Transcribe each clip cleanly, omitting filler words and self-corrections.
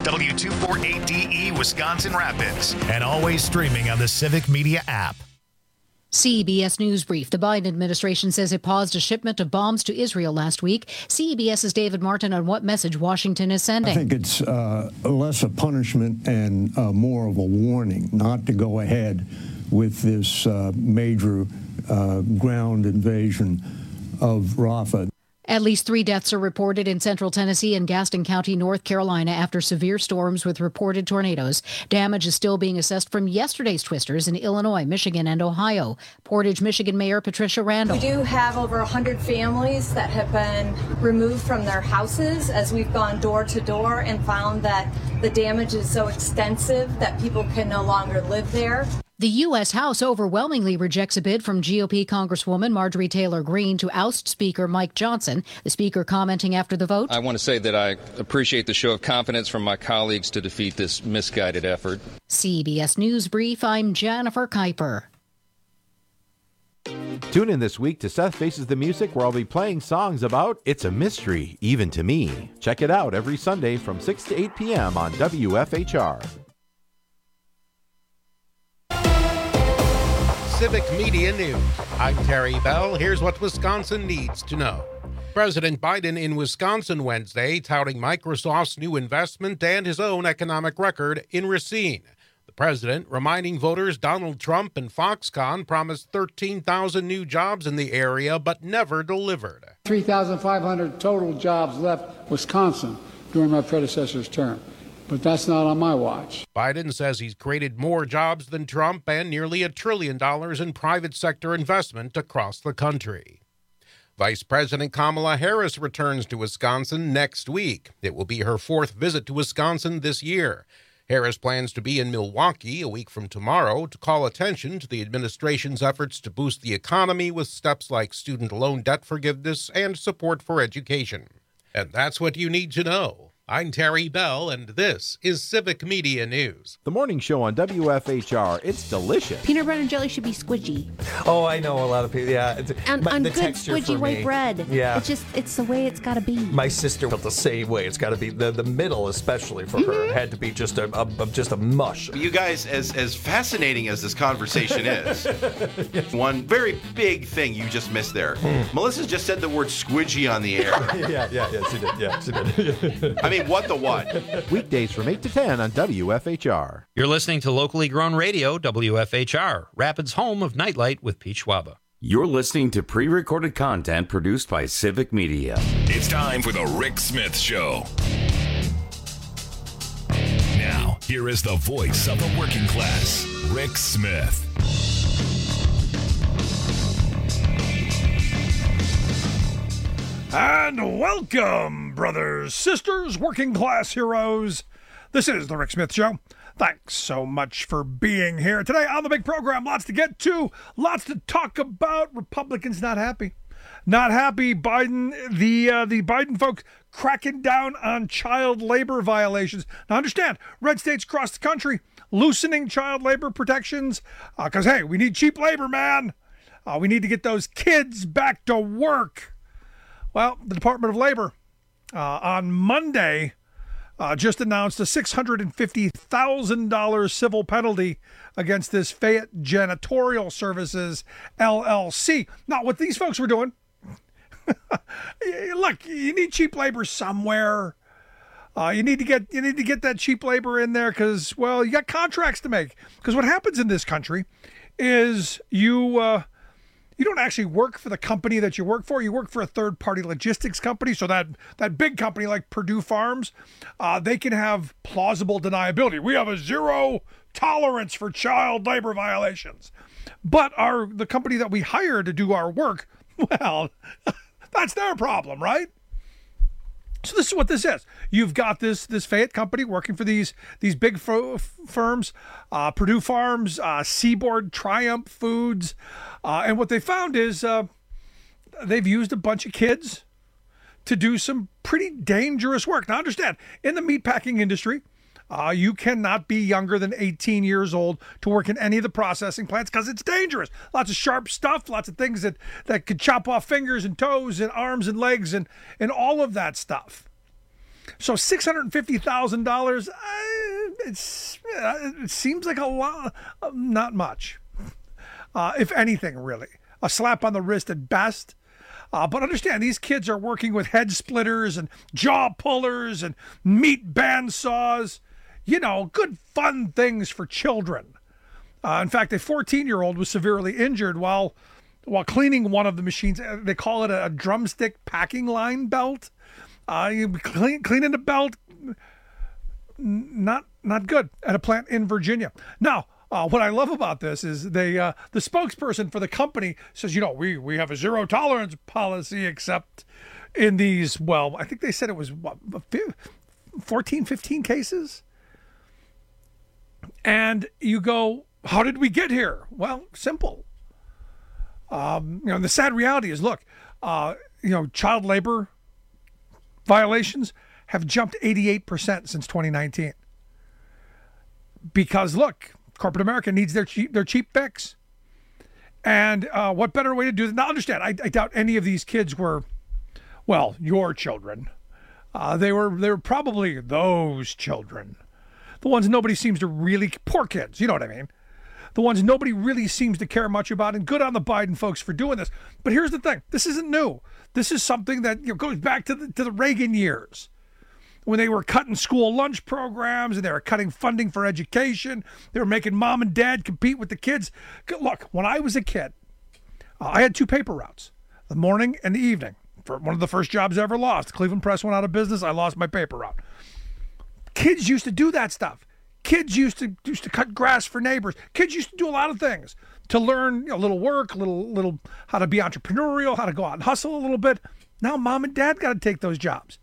W248DE Wisconsin Rapids, and always streaming on the Civic Media app. CBS News Brief. The Biden administration says it paused a shipment of bombs to Israel last week. CBS's David Martin on what message Washington is sending. I think it's less a punishment and more of a warning not to go ahead with this major ground invasion of Rafah. At least 3 deaths are reported in central Tennessee and Gaston County, North Carolina, after severe storms with reported tornadoes. Damage is still being assessed from yesterday's twisters in Illinois, Michigan, and Ohio. Portage, Michigan Mayor Patricia Randall. We do have over 100 families that have been removed from their houses as we've gone door to door and found that the damage is so extensive that people can no longer live there. The U.S. House overwhelmingly rejects a bid from GOP Congresswoman Marjorie Taylor Greene to oust Speaker Mike Johnson. The Speaker commenting after the vote. I want to say that I appreciate the show of confidence from my colleagues to defeat this misguided effort. CBS News Brief, I'm Jennifer Kuiper. Tune in this week to Seth Faces the Music, where I'll be playing songs about It's a Mystery, Even to Me. Check it out every Sunday from 6 to 8 p.m. on WFHR. Civic Media News. I'm Terry Bell. Here's what Wisconsin needs to know. President Biden in Wisconsin Wednesday touting Microsoft's new investment and his own economic record in Racine. The president reminding voters Donald Trump and Foxconn promised 13,000 new jobs in the area but never delivered. 3,500 total jobs left Wisconsin during my predecessor's term. But that's not on my watch. Biden says he's created more jobs than Trump and nearly $1 trillion in private sector investment across the country. Vice President Kamala Harris returns to Wisconsin next week. It will be her 4th visit to Wisconsin this year. Harris plans to be in Milwaukee a week from tomorrow to call attention to the administration's efforts to boost the economy with steps like student loan debt forgiveness and support for education. And that's what you need to know. I'm Terry Bell, and this is Civic Media News. The morning show on WFHR. It's delicious. Peanut butter and jelly should be squidgy. Oh, I know a lot of people. Yeah, and on the good squidgy white bread. Yeah, it's the way it's got to be. My sister felt the same way. It's got to be the middle, especially for her. It had to be just a mush. You guys, as fascinating as this conversation is, one very big thing you just missed there. Melissa just said the word squidgy on the air. yeah, she did. Yeah, she did. I mean, what the what? Weekdays from 8 to 10 on WFHR. You're listening to locally grown radio, WFHR, Rapids' home of Nightlight with Pete Schwaba. You're listening to pre-recorded content produced by Civic Media. It's time for the Rick Smith Show. Now, here is the voice of the working class, Rick Smith. And welcome, brothers, sisters, working class heroes. This is the Rick Smith Show. Thanks so much for being here today on the big program. Lots to get to, lots to talk about. Republicans not happy. Not happy. Biden, the Biden folks cracking down on child labor violations. Now understand, red states across the country loosening child labor protections because, hey, we need cheap labor, man. We need to get those kids back to work. Well, the Department of Labor on Monday just announced a $650,000 civil penalty against this Fayette Janitorial Services, LLC. Now, what these folks were doing, look, you need cheap labor somewhere. You need to get that cheap labor in there because, well, you got contracts to make. Because what happens in this country is you don't actually work for the company that you work for. You work for a third-party logistics company. So that big company like Purdue Farms, they can have plausible deniability. We have a zero tolerance for child labor violations. But the company that we hire to do our work, well, that's their problem, right? So this is what this is. You've got this Fayette company working for these big firms, Purdue Farms, Seaboard, Triumph Foods, and what they found is they've used a bunch of kids to do some pretty dangerous work. Now understand, in the meatpacking industry, you cannot be younger than 18 years old to work in any of the processing plants because it's dangerous. Lots of sharp stuff, lots of things that could chop off fingers and toes and arms and legs and all of that stuff. So $650,000, it seems like a lot, not much, if anything, really. A slap on the wrist at best. But understand, these kids are working with head splitters and jaw pullers and meat bandsaws. You know, good fun things for children. In fact, a 14-year-old was severely injured while cleaning one of the machines. They call it a drumstick packing line belt. You cleaning the belt, not good at a plant in Virginia. Now, what I love about this is the spokesperson for the company says, you know, we have a zero tolerance policy except in these, well, I think they said it was 14, 15 cases. And you go, how did we get here? Well, simple. You know, the sad reality is, look, you know, child labor violations have jumped 88% since 2019. Because, look, corporate America needs their cheap fix. And what better way to do that? Now, understand, I doubt any of these kids were, well, your children. They were probably those children. The ones nobody seems to really, poor kids, you know what I mean? The ones nobody really seems to care much about, and good on the Biden folks for doing this. But here's the thing. This isn't new. This is something that, you know, goes back to the Reagan years when they were cutting school lunch programs and they were cutting funding for education. They were making mom and dad compete with the kids. Look, when I was a kid, I had two paper routes, the morning and the evening. For one of the first jobs I ever lost. Cleveland Press went out of business. I lost my paper route. Kids used to do that stuff. Kids used to cut grass for neighbors. Kids used to do a lot of things to learn, you know, a little work, little how to be entrepreneurial, how to go out and hustle a little bit. Now mom and dad got to take those jobs.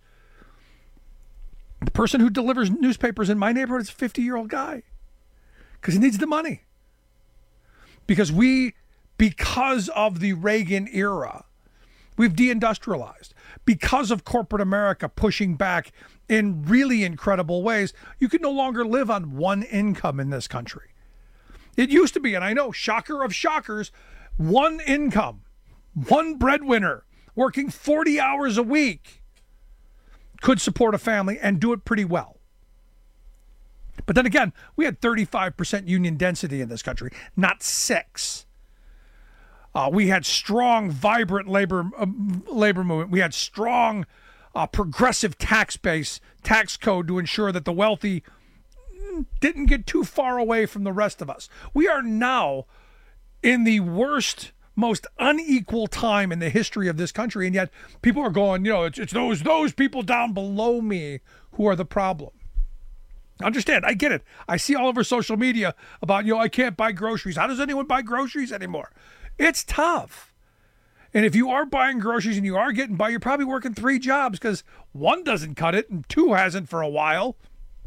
The person who delivers newspapers in my neighborhood is a 50-year-old guy because he needs the money. Because of the Reagan era, we've deindustrialized. Because of corporate America pushing back in really incredible ways, you can no longer live on one income in this country. It used to be, and I know, shocker of shockers, one income, one breadwinner, working 40 hours a week could support a family and do it pretty well. But then again, we had 35% union density in this country, not 6%. We had strong, vibrant labor movement. We had strong, progressive tax code to ensure that the wealthy didn't get too far away from the rest of us. We are now in the worst, most unequal time in the history of this country, and yet people are going, you know, it's those people down below me who are the problem. Understand, I get it. I see all over social media about, you know, I can't buy groceries. How does anyone buy groceries anymore? It's tough. And if you are buying groceries and you are getting by, you're probably working 3 jobs because 1 doesn't cut it and 2 hasn't for a while.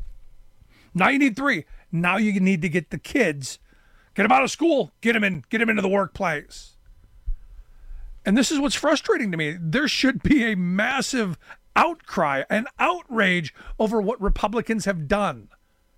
Now you need 3. Now you need to get the kids, get them out of school, get them into the workplace. And this is what's frustrating to me. There should be a massive outcry and outrage over what Republicans have done.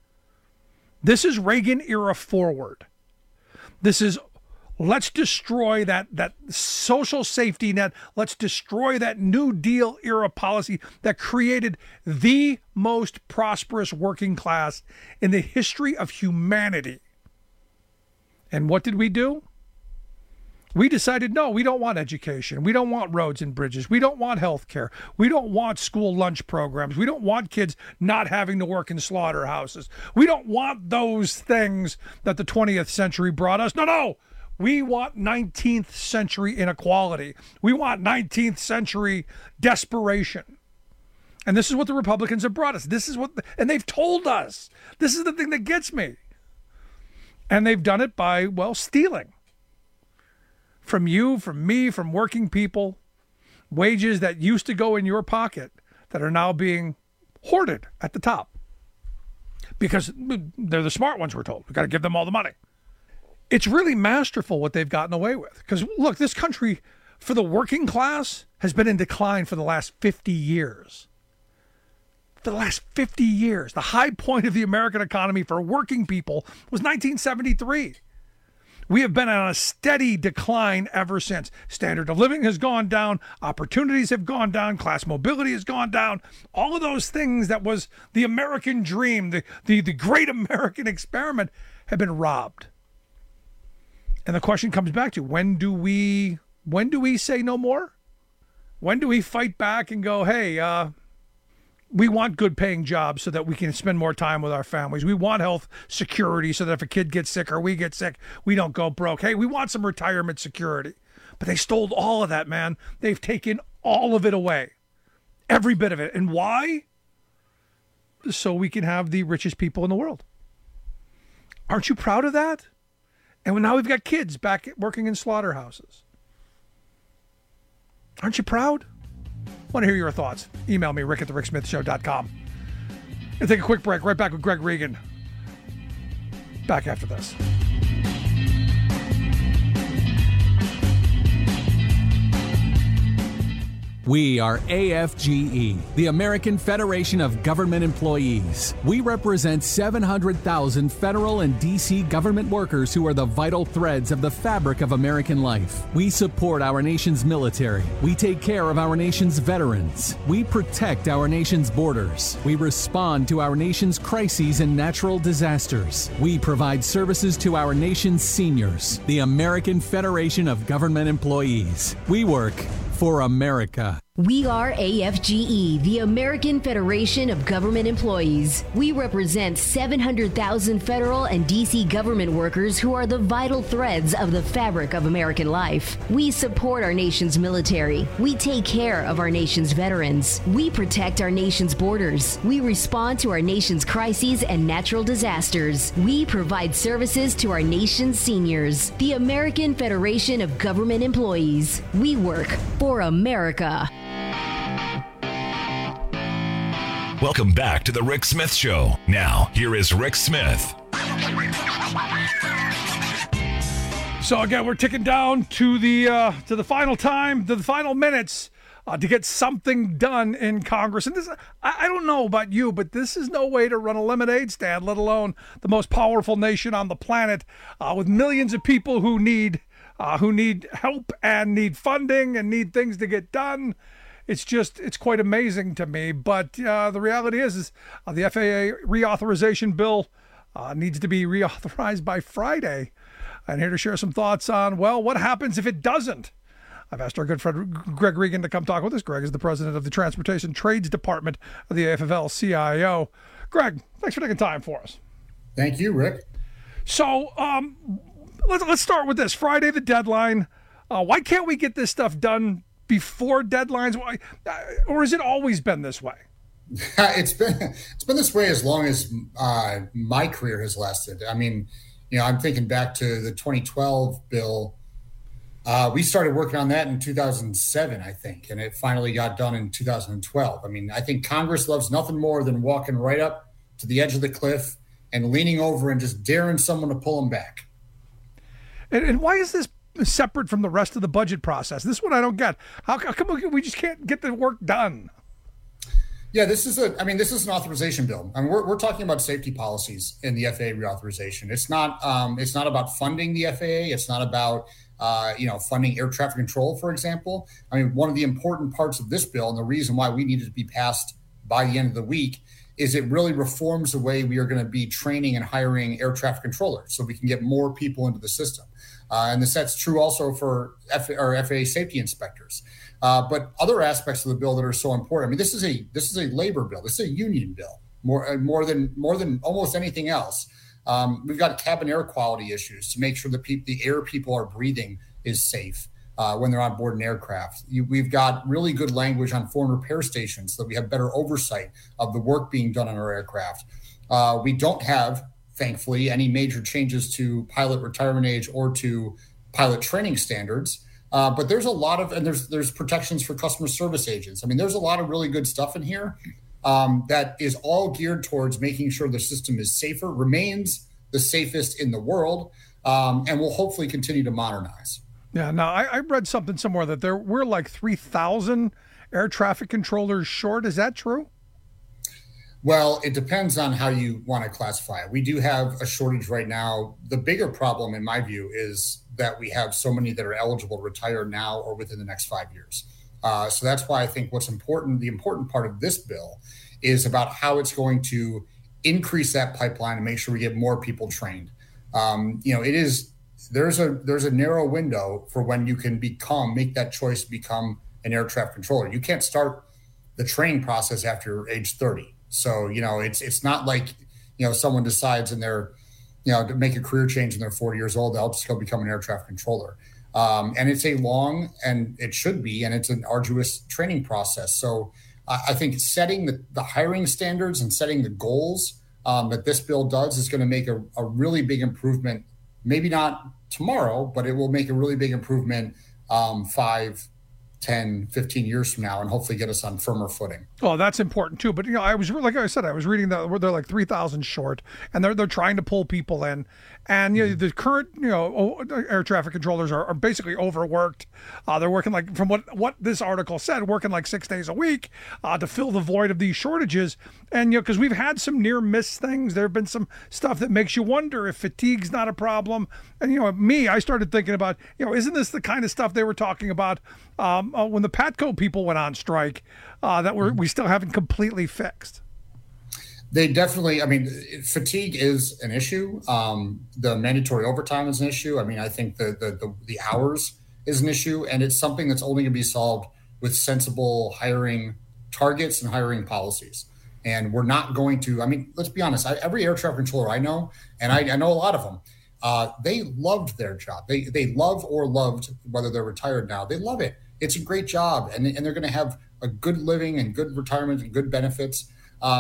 This is Reagan era forward. This is, let's destroy that social safety net. Let's destroy that New Deal era policy that created the most prosperous working class in the history of humanity. And what did we do? We decided, no, we don't want education. We don't want roads and bridges. We don't want health care. We don't want school lunch programs. We don't want kids not having to work in slaughterhouses. We don't want those things that the 20th century brought us. No. We want 19th century inequality. We want 19th century desperation. And this is what the Republicans have brought us. And they've told us. This is the thing that gets me. And they've done it by, well, stealing. From you, from me, from working people, wages that used to go in your pocket that are now being hoarded at the top. Because they're the smart ones, we're told. We've got to give them all the money. It's really masterful what they've gotten away with. Because, look, this country, for the working class, has been in decline for the last 50 years. For the last 50 years. The high point of the American economy for working people was 1973. We have been on a steady decline ever since. Standard of living has gone down, opportunities have gone down, class mobility has gone down. All of those things that was the American dream, the great American experiment, have been robbed. And the question comes back to, when do we say no more? When do we fight back and go, hey, we want good paying jobs so that we can spend more time with our families. We want health security so that if a kid gets sick or we get sick, we don't go broke. Hey, we want some retirement security. But they stole all of that, man. They've taken all of it away. Every bit of it. And why? So we can have the richest people in the world. Aren't you proud of that? And now we've got kids back working in slaughterhouses. Aren't you proud? I want to hear your thoughts. Email me, rick@thericksmithshow.com. We'll take a quick break. Right back with Greg Regan. Back after this. We are AFGE, the American Federation of Government Employees. We represent 700,000 federal and D.C. government workers who are the vital threads of the fabric of American life. We support our nation's military. We take care of our nation's veterans. We protect our nation's borders. We respond to our nation's crises and natural disasters. We provide services to our nation's seniors. The American Federation of Government Employees. We work for America. We are AFGE, the American Federation of Government Employees. We represent 700,000 federal and D.C. government workers who are the vital threads of the fabric of American life. We support our nation's military. We take care of our nation's veterans. We protect our nation's borders. We respond to our nation's crises and natural disasters. We provide services to our nation's seniors. The American Federation of Government Employees. We work for America. Welcome back to the Rick Smith Show. Now, here is Rick Smith. So again, we're ticking down to the final time, to the final minutes to get something done in Congress. And this, I don't know about you, but this is no way to run a lemonade stand, let alone the most powerful nation on the planet, with millions of people who need help and need funding and need things to get done. It's quite amazing to me. But the reality is the FAA reauthorization bill needs to be reauthorized by Friday. And here to share some thoughts on, well, what happens if it doesn't? I've asked our good friend Greg Regan to come talk with us. Greg is the president of the Transportation Trades Department of the AFL-CIO. Greg, thanks for taking time for us. Thank you, Rick. So let's start with this. Friday, the deadline. Why can't we get this stuff done before deadlines? Why, or has it always been this way? It's been this way as long as my career has lasted. I mean, I'm thinking back to the 2012 bill. We started working on that in 2007, I think, and it finally got done in 2012. I mean, I think Congress loves nothing more than walking right up to the edge of the cliff and leaning over and just daring someone to pull them back. And why is this separate from the rest of the budget process? This one I don't get. How come we just can't get the work done? Yeah, this is an authorization bill. I mean, we're talking about safety policies in the FAA reauthorization. It's not about funding the FAA. It's not about funding air traffic control, for example. I mean, one of the important parts of this bill and the reason why we needed to be passed by the end of the week is it really reforms the way we are going to be training and hiring air traffic controllers so we can get more people into the system. And that's true also for FAA safety inspectors. But other aspects of the bill that are so important. I mean, this is a labor bill. This is a union bill more than almost anything else. We've got cabin air quality issues to make sure the air people are breathing is safe when they're on board an aircraft. We've got really good language on foreign repair stations so that we have better oversight of the work being done on our aircraft. We don't have, thankfully, any major changes to pilot retirement age or to pilot training standards. But there's a lot of, and there's protections for customer service agents. I mean, there's a lot of really good stuff in here that is all geared towards making sure the system is safer, remains the safest in the world, and will hopefully continue to modernize. Yeah. Now, I read something somewhere that we're like 3,000 air traffic controllers short. Is that true? Well, it depends on how you want to classify it. We do have a shortage right now. The bigger problem, in my view, is that we have so many that are eligible to retire now or within the next 5 years. So that's why I think the important part of this bill is about how it's going to increase that pipeline and make sure we get more people trained. There's a narrow window for when you can make that choice to become an air traffic controller. You can't start the training process after age 30. So, it's not like, someone decides to make a career change when they're 40 years old, they'll just go become an air traffic controller. And it's a long, and it should be, and it's an arduous training process. So I think setting the hiring standards and setting the goals that this bill does is going to make a really big improvement, maybe not tomorrow, but it will make a really big improvement 5, 10, 15 years from now, and hopefully get us on firmer footing. Oh, that's important too. But I was reading that they're like 3,000 short, and they're trying to pull people in, and the current air traffic controllers are basically overworked. They're working like, from what this article said, working like 6 days a week to fill the void of these shortages. And because we've had some near miss things, there have been some stuff that makes you wonder if fatigue's not a problem. And I started thinking about isn't this the kind of stuff they were talking about when the Patco people went on strike that we still haven't completely fixed? They definitely, fatigue is an issue. The mandatory overtime is an issue. I think the hours is an issue, and it's something that's only going to be solved with sensible hiring targets and hiring policies. And we're not going to, let's be honest, every air traffic controller I know, and I know a lot of them, they loved their job. They love or loved, whether they're retired now, they love it. It's a great job, and they're going to have a good living and good retirement and good benefits.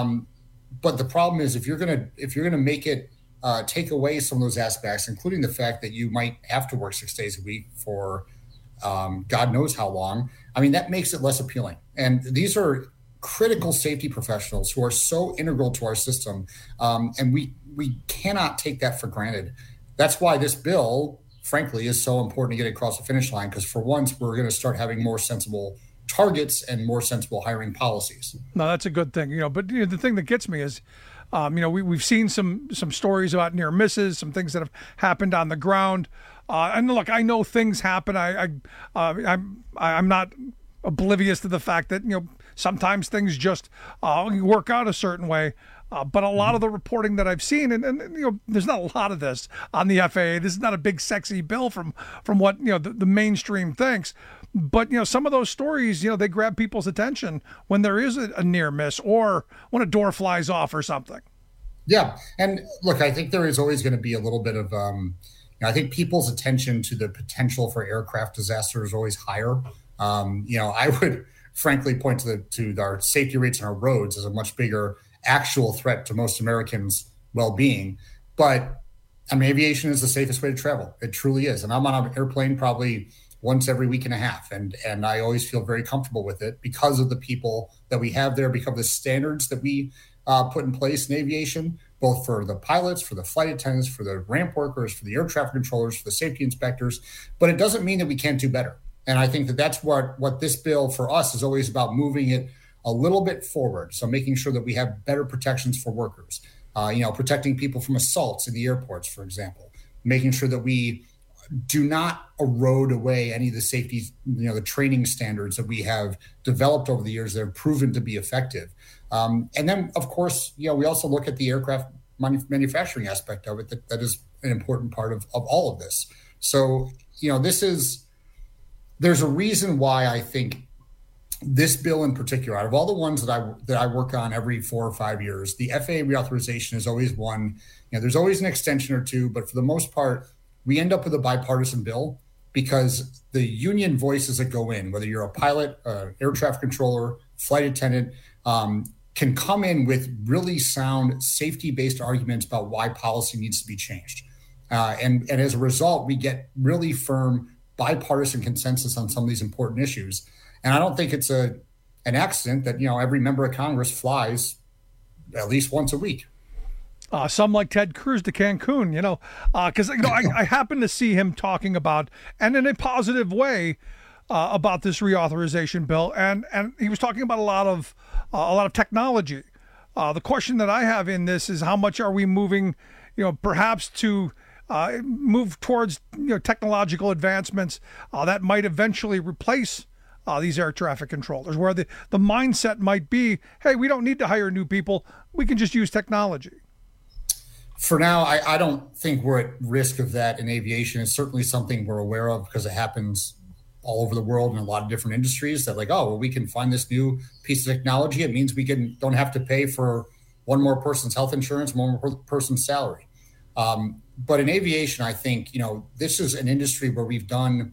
But the problem is if you're going to make it take away some of those aspects, including the fact that you might have to work 6 days a week for God knows how long, that makes it less appealing. And these are critical safety professionals who are so integral to our system, and we cannot take that for granted. That's why this bill, frankly, is so important to get across the finish line, because for once we're going to start having more sensible targets and more sensible hiring policies. No, that's a good thing, But the thing that gets me is, we've seen some stories about near misses, some things that have happened on the ground. And look, I know things happen. I'm not oblivious to the fact that sometimes things just work out a certain way. But a lot of the reporting that I've seen, and there's not a lot of this on the FAA. This is not a big sexy bill from what the mainstream thinks. But some of those stories, they grab people's attention when there is a near miss or when a door flies off or something. Yeah, and look, I think there is always going to be a little bit of, I think people's attention to the potential for aircraft disaster is always higher. I would frankly point to our safety rates on our roads as a much bigger actual threat to most Americans' well-being. But aviation is the safest way to travel. It truly is. And I'm on an airplane probably once every week and a half. And I always feel very comfortable with it because of the people that we have there, because of the standards that we put in place in aviation, both for the pilots, for the flight attendants, for the ramp workers, for the air traffic controllers, for the safety inspectors. But it doesn't mean that we can't do better. And I think that's what this bill for us is always about, moving it a little bit forward. So making sure that we have better protections for workers, protecting people from assaults in the airports, for example, making sure that we do not erode away any of the safety, the training standards that we have developed over the years that have proven to be effective. And then, of course, we also look at the aircraft manufacturing aspect of it. That is an important part of all of this. So, there's a reason why I think this bill in particular, out of all the ones that I work on every 4 or 5 years, the FAA reauthorization is always one. There's always an extension or two, but for the most part, we end up with a bipartisan bill because the union voices that go in, whether you're a pilot, air traffic controller, flight attendant, can come in with really sound safety-based arguments about why policy needs to be changed. And as a result, we get really firm bipartisan consensus on some of these important issues. And I don't think it's an accident that, every member of Congress flies at least once a week. Some like Ted Cruz to Cancun, because I happen to see him talking about, and in a positive way, about this reauthorization bill, and he was talking about a lot of technology The question that I have in this is how much are we moving, perhaps to move towards technological advancements that might eventually replace these air traffic controllers, where the mindset might be, hey, we don't need to hire new people. We can just use technology. For now, I don't think we're at risk of that in aviation. It's certainly something we're aware of because it happens all over the world in a lot of different industries that we can find this new piece of technology. It means we don't have to pay for one more person's health insurance, one more person's salary. But in aviation, I think, this is an industry where we've done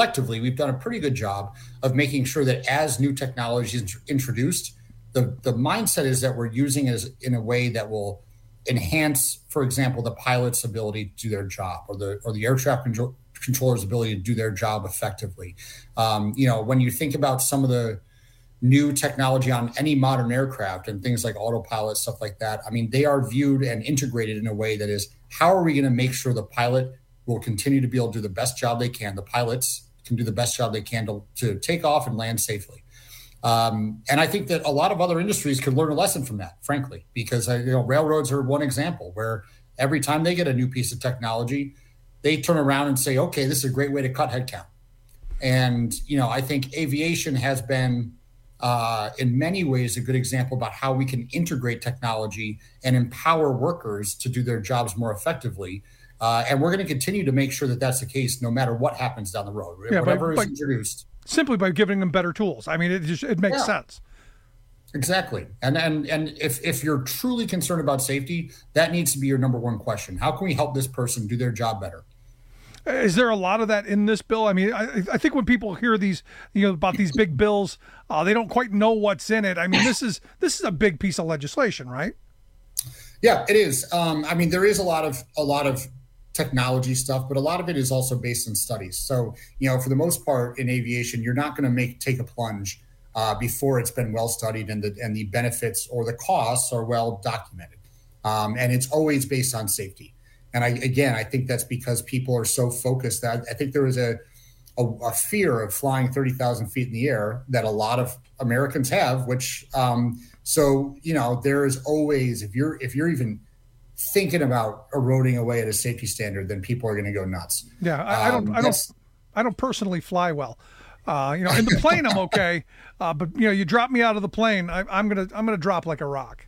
a pretty good job of making sure that as new technology is introduced, the mindset is that we're using it in a way that will enhance, for example, the pilot's ability to do their job or the air traffic controller's ability to do their job effectively. When you think about some of the new technology on any modern aircraft and things like autopilot, stuff like that, they are viewed and integrated in a way that is, how are we going to make sure the pilot will continue to be able to do the best job they can? The pilots can do the best job they can to take off and land safely. And I think that a lot of other industries could learn a lesson from that, frankly, because railroads are one example where every time they get a new piece of technology, they turn around and say, okay, this is a great way to cut headcount. And, I think aviation has been, in many ways, a good example about how we can integrate technology and empower workers to do their jobs more effectively. And we're going to continue to make sure that that's the case no matter what happens down the road. Yeah, whatever is introduced. Simply by giving them better tools. It makes sense. Exactly. And if you're truly concerned about safety, that needs to be your number one question. How can we help this person do their job better? Is there a lot of that in this bill? I think when people hear these, about these big bills, they don't quite know what's in it. This is a big piece of legislation, right? Yeah, it is. There is a lot of technology stuff, but a lot of it is also based on studies. So, for the most part in aviation, you're not going to take a plunge before it's been well studied and the benefits or the costs are well documented. And it's always based on safety. And I think that's because people are so focused that I think there is a fear of flying 30,000 feet in the air that a lot of Americans have, which there is always, if you're even thinking about eroding away at a safety standard, then people are going to go nuts. Yeah, I don't personally fly well. In the plane I'm okay, but you drop me out of the plane, I'm gonna drop like a rock.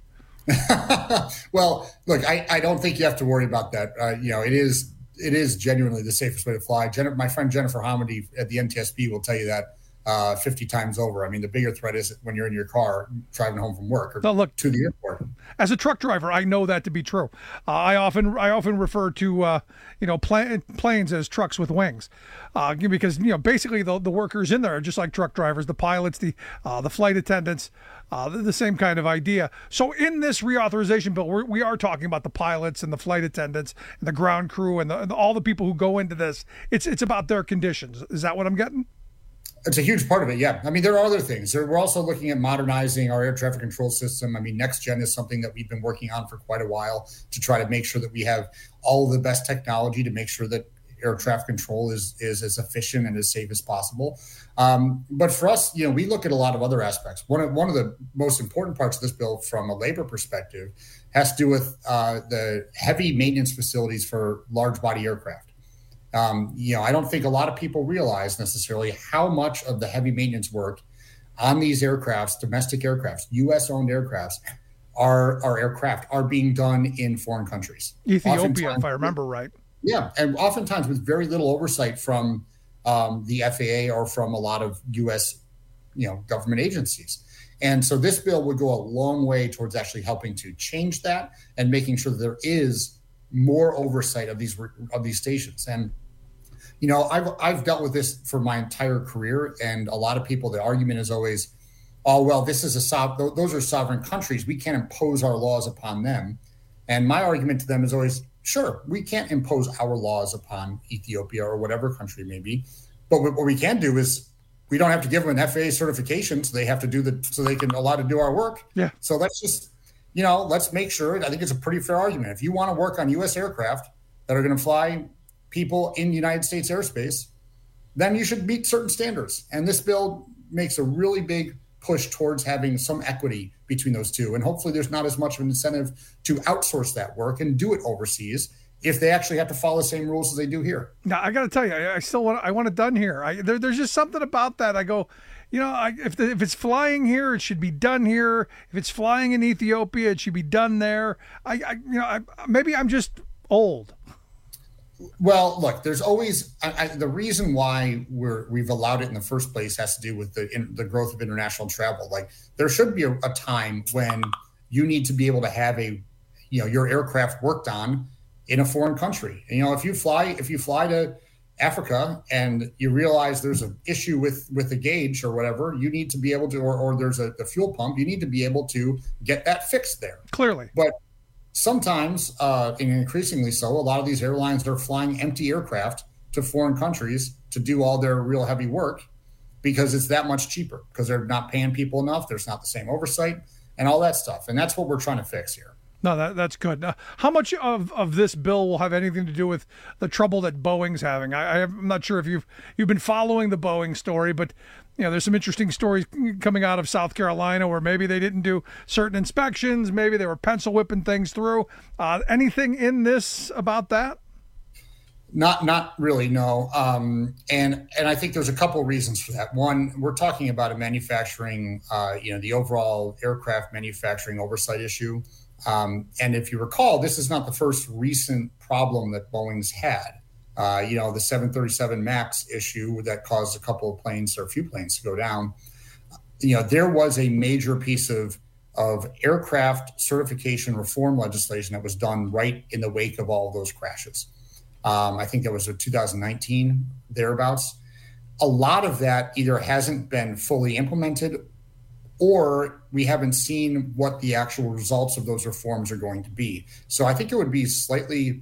Well, look, I don't think you have to worry about that. It is genuinely the safest way to fly. My friend Jennifer Hamady at the NTSB will tell you that 50 times over. The bigger threat is when you're in your car driving home from work or to the airport. As a truck driver, I know that to be true. I often refer to planes as trucks with wings, because basically the workers in there are just like truck drivers, the pilots, the flight attendants, the same kind of idea. So in this reauthorization bill, we are talking about the pilots and the flight attendants and the ground crew and all the people who go into this. It's about their conditions. Is that what I'm getting? It's a huge part of it, yeah. There are other things. We're also looking at modernizing our air traffic control system. Next Gen is something that we've been working on for quite a while to try to make sure that we have all of the best technology to make sure that air traffic control is as efficient and as safe as possible. But for us, we look at a lot of other aspects. One of the most important parts of this bill from a labor perspective has to do with the heavy maintenance facilities for large body aircraft. I don't think a lot of people realize necessarily how much of the heavy maintenance work on these aircrafts, domestic aircrafts, U.S.-owned aircrafts, are being done in foreign countries. Ethiopia, if I remember right. Yeah, and oftentimes with very little oversight from the FAA or from a lot of U.S. government agencies. And so this bill would go a long way towards actually helping to change that and making sure that there is more oversight of these stations. And I've dealt with this for my entire career, and a lot of people, the argument is always, oh well, those are sovereign countries, we can't impose our laws upon them. And my argument to them is always, sure, we can't impose our laws upon Ethiopia or whatever country it may be, but what we can do is we don't have to give them an FAA certification, so they have to so they can allow to do our work. Yeah. So let's just let's make sure. I think it's a pretty fair argument. If you want to work on U.S. aircraft that are going to fly people in United States airspace, then you should meet certain standards. And this bill makes a really big push towards having some equity between those two. And hopefully there's not as much of an incentive to outsource that work and do it overseas if they actually have to follow the same rules as they do here. Now, I got to tell you, I want it done here. There's just something about that. I go, if it's flying here, it should be done here. If it's flying in Ethiopia, it should be done there. Maybe I'm just old. Well, look, there's always the reason why we've allowed it in the first place has to do with the growth of international travel. Like there should be a time when you need to be able to have your aircraft worked on in a foreign country. And, if you fly to Africa and you realize there's an issue with the gauge or whatever, you need to be able to, or there's a fuel pump, you need to be able to get that fixed there. Clearly. But sometimes, and increasingly so, a lot of these airlines are flying empty aircraft to foreign countries to do all their real heavy work because it's that much cheaper, because they're not paying people enough. There's not the same oversight and all that stuff. And that's what we're trying to fix here. No, that's good. Now, how much of this bill will have anything to do with the trouble that Boeing's having? I'm not sure if you've been following the Boeing story, but there's some interesting stories coming out of South Carolina where maybe they didn't do certain inspections, maybe they were pencil whipping things through. Anything in this about that? Not really, no. And I think there's a couple of reasons for that. One, we're talking about a manufacturing, the overall aircraft manufacturing oversight issue. And if you recall, this is not the first recent problem that Boeing's had. The 737 MAX issue that caused a couple of planes or a few planes to go down. There was a major piece of aircraft certification reform legislation that was done right in the wake of all of those crashes. I think that was 2019, thereabouts. A lot of that either hasn't been fully implemented or we haven't seen what the actual results of those reforms are going to be. So I think it would be slightly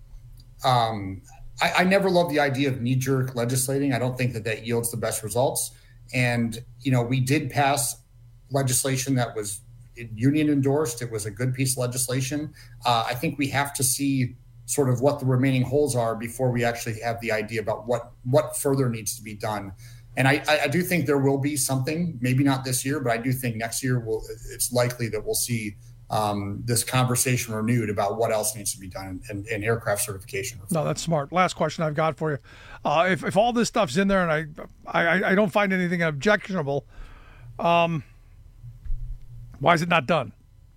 I never love the idea of knee-jerk legislating. I don't think that yields the best results. And, we did pass legislation that was union endorsed. It was a good piece of legislation. I think we have to see sort of what the remaining holes are before we actually have the idea about what further needs to be done. And I do think there will be something, maybe not this year, but I do think next year it's likely that we'll see this conversation renewed about what else needs to be done in aircraft certification. No, that's smart. Last question I've got for you. If all this stuff's in there and I don't find anything objectionable, why is it not done?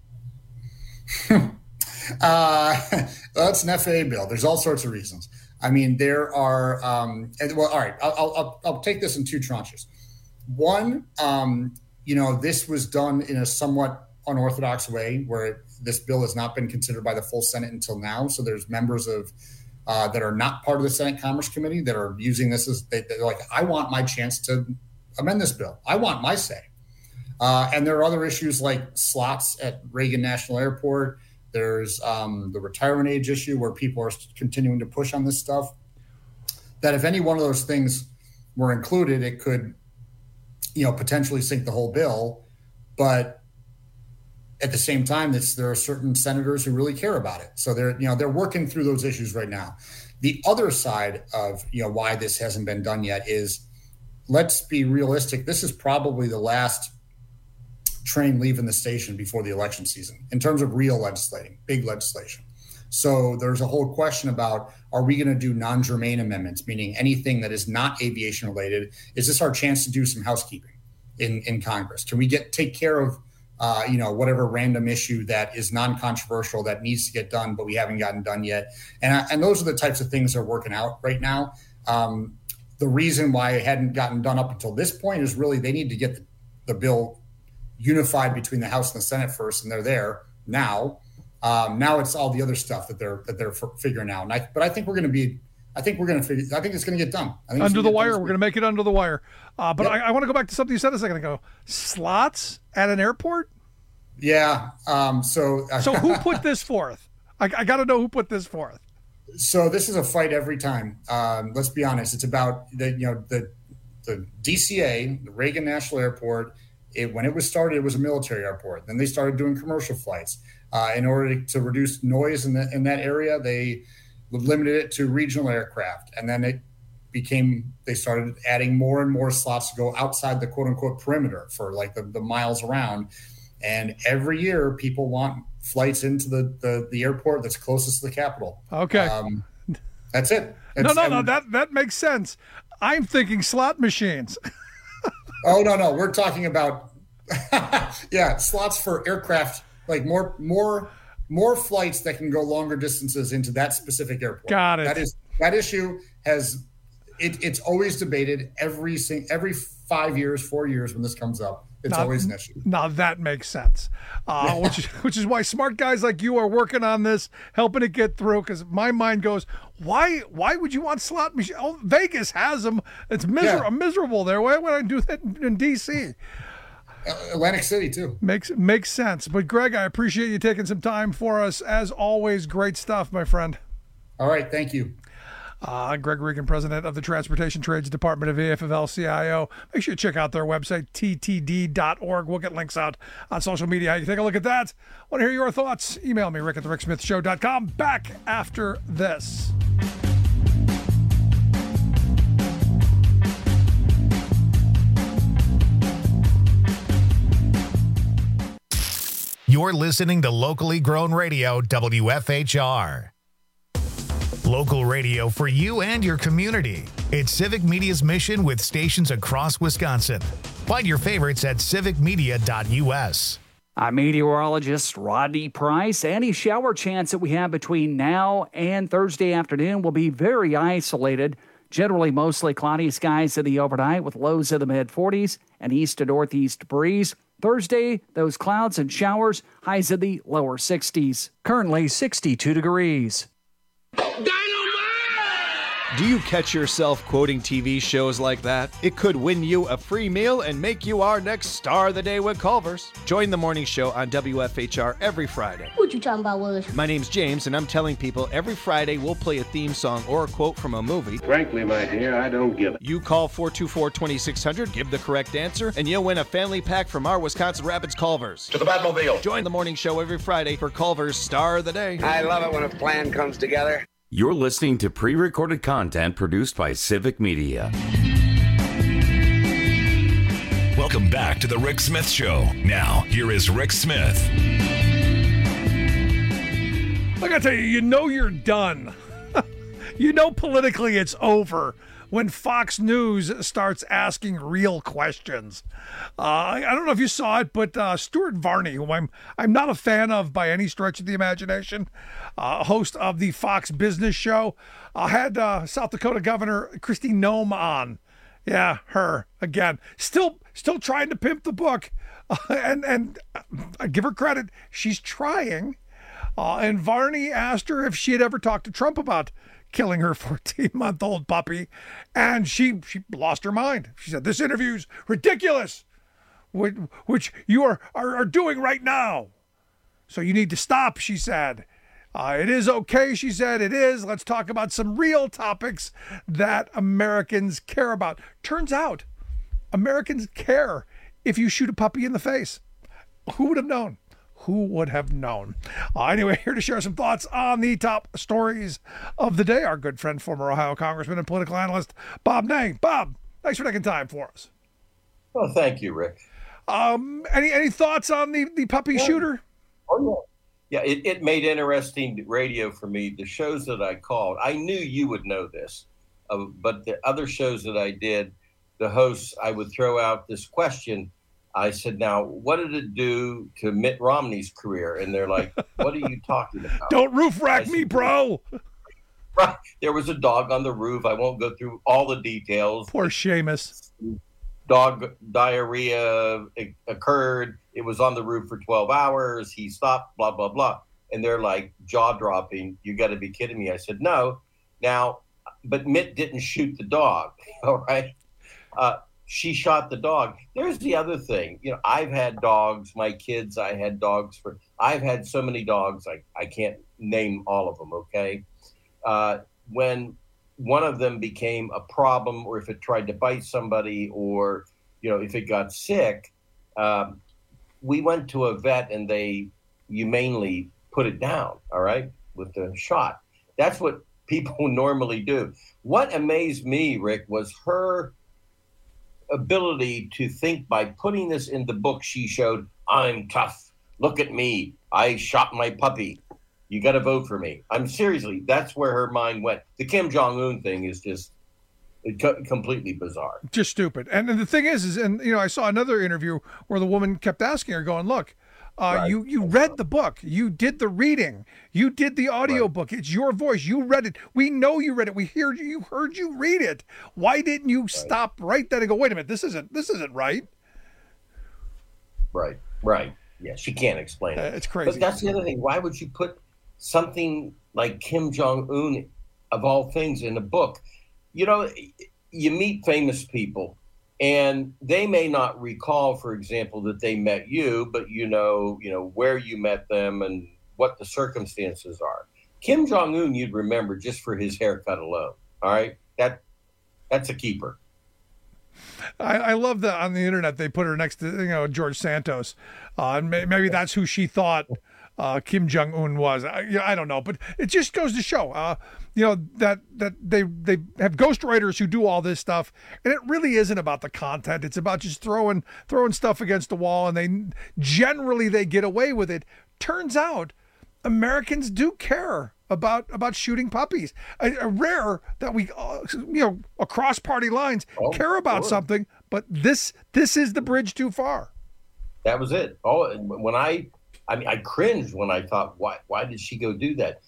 That's an FAA bill. There's all sorts of reasons. I mean, there are, all right, I'll take this in two tranches. One, this was done in a somewhat unorthodox way where this bill has not been considered by the full Senate until now. So there's members of that are not part of the Senate Commerce Committee that are using this as they're like, I want my chance to amend this bill. I want my say. And there are other issues like slots at Reagan National Airport. There's the retirement age issue where people are continuing to push on this stuff. That if any one of those things were included, it could, potentially sink the whole bill. But at the same time, there are certain senators who really care about it. So they're working through those issues right now. The other side of why this hasn't been done yet is, let's be realistic. This is probably the last train leaving the station before the election season in terms of real legislating, big legislation. So there's a whole question about, are we going to do non-germane amendments, meaning anything that is not aviation related? Is this our chance to do some housekeeping in Congress? Can we take care of whatever random issue that is non-controversial that needs to get done, but we haven't gotten done yet? And those are the types of things that are working out right now. The reason why it hadn't gotten done up until this point is really they need to get the bill unified between the House and the Senate first, and they're there now. Now it's all the other stuff that they're figuring out. But I think I think it's going to get done. Under the wire. We're going to make it under the wire. But yep. I want to go back to something you said a second ago. Slots at an airport? Yeah. So who put this forth? I got to know who put this forth. So this is a fight every time. Let's be honest. It's about the DCA, the Reagan National Airport. When it was started, it was a military airport. Then they started doing commercial flights. In order to reduce noise in that area, they limited it to regional aircraft. And then they started adding more and more slots to go outside the quote unquote perimeter for like the miles around. And every year people want flights into the airport that's closest to the Capitol. Okay. That's it. No, that makes sense. I'm thinking slot machines. Oh, no. We're talking about, slots for aircraft, like more flights that can go longer distances into that specific airport. Got it. That issue it's always debated every 5 years, 4 years when this comes up. It's always an issue. Now that makes sense, which is why smart guys like you are working on this, helping it get through. Because my mind goes, why would you want slot machines? Oh, Vegas has them. It's miserable there. Why would I do that in D.C.? Atlantic City too. Makes sense. But Greg, I appreciate you taking some time for us. As always, great stuff, my friend. All right, thank you. Greg Regan, president of the Transportation Trades Department of AFL-CIO. Make sure you check out their website, ttd.org. We'll get links out on social media. You can take a look at that. Want to hear your thoughts? Email me, rick@thericksmithshow.com. Back after this. You're listening to Locally Grown Radio, WFHR. Local radio for you and your community. It's Civic Media's mission with stations across Wisconsin. Find your favorites at civicmedia.us. I'm meteorologist Rodney Price. Any shower chance that we have between now and Thursday afternoon will be very isolated. Generally mostly cloudy skies in the overnight with lows in the mid-40s and east to northeast breeze. Thursday, those clouds and showers, highs in the lower 60s. Currently 62 degrees. Do you catch yourself quoting TV shows like that? It could win you a free meal and make you our next star of the day with Culver's. Join the morning show on WFHR every Friday. What you talking about, Willis? My name's James, and I'm telling people every Friday we'll play a theme song or a quote from a movie. Frankly, my dear, I don't give it. You call 424-2600, give the correct answer, and you'll win a family pack from our Wisconsin Rapids Culver's. To the Batmobile. Join the morning show every Friday for Culver's Star of the Day. I love it when a plan comes together. You're listening to pre-recorded content produced by Civic Media. Welcome back to the Rick Smith Show. Now, here is Rick Smith. I gotta tell you, you're done. Politically it's over when Fox News starts asking real questions. I don't know if you saw it, but Stuart Varney, who I'm not a fan of by any stretch of the imagination, host of the Fox Business Show, had South Dakota Governor Kristi Noem on. Yeah, her again. Still trying to pimp the book, and I give her credit. She's trying. And Varney asked her if she had ever talked to Trump about killing her 14-month-old puppy, and she lost her mind. She said, "This interview's ridiculous, which you are doing right now. So you need to stop," she said. It is okay, she said. It is. Let's talk about some real topics that Americans care about. Turns out, Americans care if you shoot a puppy in the face. Who would have known? Who would have known? Anyway, here to share some thoughts on the top stories of the day, our good friend, former Ohio Congressman and political analyst, Bob Ney. Bob, thanks for taking time for us. Well, thank you, Rick. Any thoughts on the puppy shooter? Oh, yeah. Yeah, it made interesting radio for me. The shows that I called, I knew you would know this, but the other shows that I did, the hosts, I would throw out this question. I said, now, what did it do to Mitt Romney's career? And they're like, what are you talking about? Don't roof rack me, bro. Right. There was a dog on the roof. I won't go through all the details. Poor Seamus. Dog diarrhea occurred. It was on the roof for 12 hours. He stopped, blah, blah, blah. And they're like jaw-dropping. You got to be kidding me. I said, no. Now, but Mitt didn't shoot the dog, all right? She shot the dog. There's the other thing. I've had dogs. My kids, I've had so many dogs, I can't name all of them, okay? When one of them became a problem, or if it tried to bite somebody, or, if it got sick, we went to a vet and they humanely put it down, all right, with the shot. That's what people normally do. What amazed me, Rick, was her ability to think by putting this in the book. She showed, I'm tough. Look at me. I shot my puppy. You got to vote for me. I'm seriously, that's where her mind went. The Kim Jong-un thing is just completely bizarre. Just stupid. And the thing is, and I saw another interview where the woman kept asking her, going, look, right. You read the book. You did the reading. You did the audio book. It's your voice. You read it. We know you read it. We heard you read it. Why didn't you stop right then and go, wait a minute, this isn't right? Right. Yeah, she can't explain it. It's crazy. But that's the other thing. Why would you put something like Kim Jong-un, of all things, in a book? You meet famous people, and they may not recall, for example, that they met you, but you know where you met them and what the circumstances are. Kim Jong-un, you'd remember just for his haircut alone. All right, that's a keeper. I love that on the internet they put her next to George Santos, and maybe that's who she thought Kim Jong-un was. I don't know, but it just goes to show, that they have ghostwriters who do all this stuff, and it really isn't about the content. It's about just throwing stuff against the wall, and they get away with it. Turns out, Americans do care about shooting puppies. Rare that we, across party lines, care about something, but this is the bridge too far. That was it. I cringed when I thought, why did she go do that?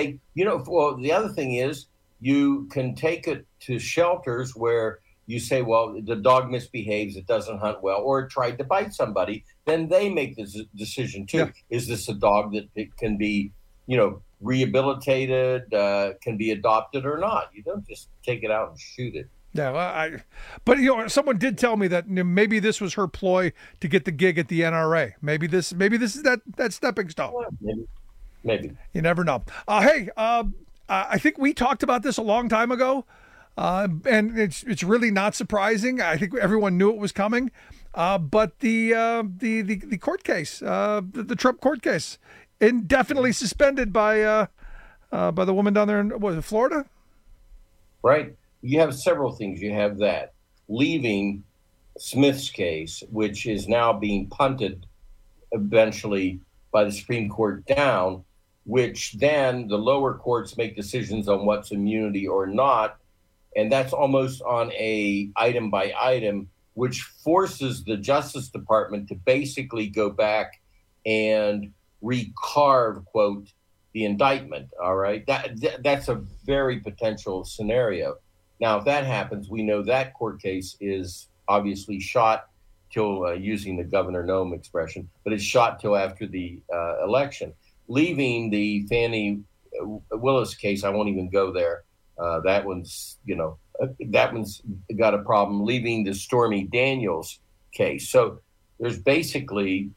The other thing is, you can take it to shelters where you say, well, the dog misbehaves, it doesn't hunt well, or it tried to bite somebody. Then they make the decision too. Yeah. Is this a dog that it can be, rehabilitated, can be adopted or not? You don't just take it out and shoot it. Yeah, but someone did tell me that maybe this was her ploy to get the gig at the NRA. Maybe this is that stepping stone. Yeah, maybe. You never know. Hey, I think we talked about this a long time ago, and it's really not surprising. I think everyone knew it was coming, but the court case, the Trump court case, indefinitely suspended by the woman down there in Florida. Right. You have several things. You have that leaving Smith's case, which is now being punted eventually by the Supreme Court down, which then the lower courts make decisions on what's immunity or not. And that's almost on a item by item, which forces the Justice Department to basically go back and recarve, quote, the indictment. All right. That's a very potential scenario. Now, if that happens, we know that court case is obviously shot till, using the Governor Noem expression, but it's shot till after the election. Leaving the Fannie Willis case, I won't even go there. That one's got a problem. Leaving the Stormy Daniels case. So there's basically,